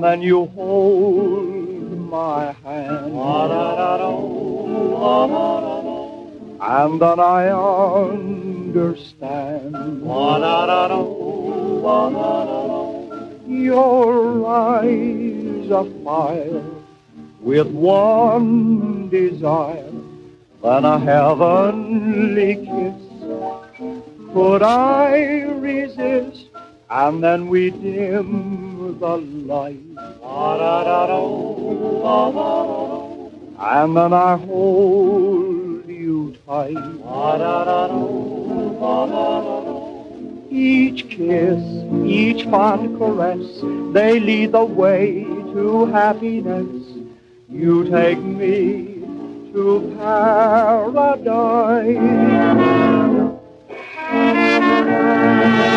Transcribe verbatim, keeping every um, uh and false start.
then you hold my hand. And then I understand. Your eyes are fire with one desire, then a heavenly kiss. Could I resist? And then we dim the light. And then I hold you tight. Each kiss, each fond caress, they lead the way to happiness. You take me to paradise.